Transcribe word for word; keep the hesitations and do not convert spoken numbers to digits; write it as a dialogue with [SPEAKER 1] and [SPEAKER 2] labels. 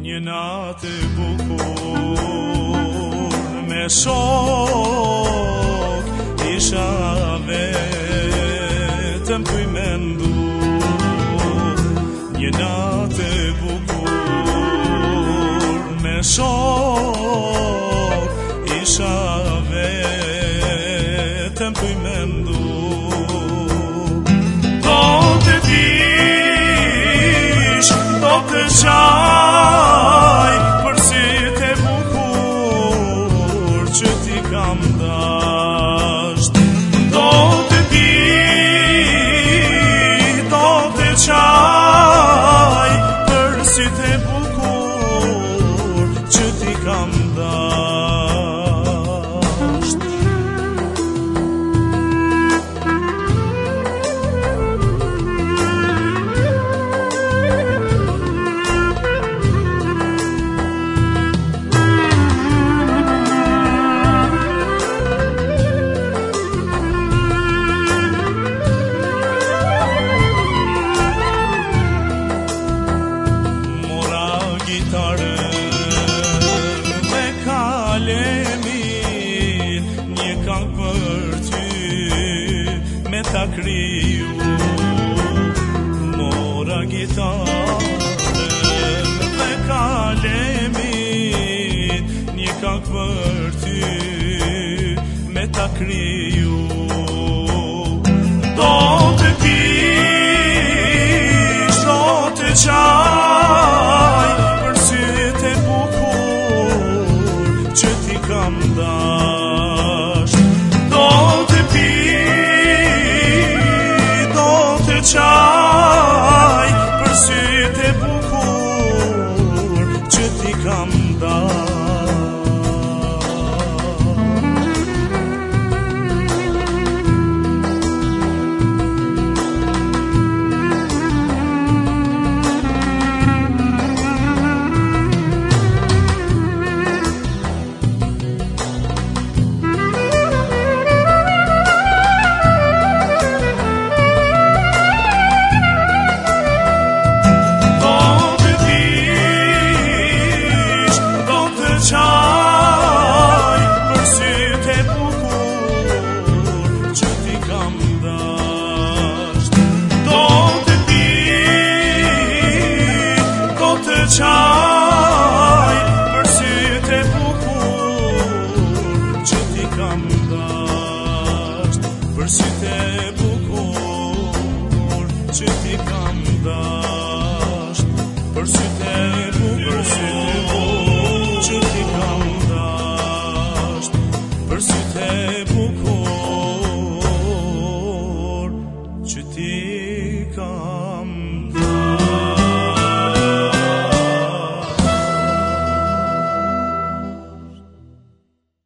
[SPEAKER 1] Një natë e bukur me shok isha vetëm tu i mendu. Një natë e bukur me shok isha vetëm tu i mendu. Do të dish, do të qaj për sytë e bukur që ti kam dasht. Do të di, do të qaj për sytë e bukur që ti kam dasht. Me kalemin një këngë për ty me ta kriju. Mora gitarën me kalemin një këngë për ty me ta kriju. Do të dish, do të qaj për sytë e bukur që ti kam dasht. Do të pi, do të qaj për sytë e bukur që ti kam dasht. Qaj për sytë e bukur që ti kam dasht. Do të di, do të qaj për sytë e bukur që ti kam dasht. Për sytë e bukur që ti kam dasht. Për sytë e bukur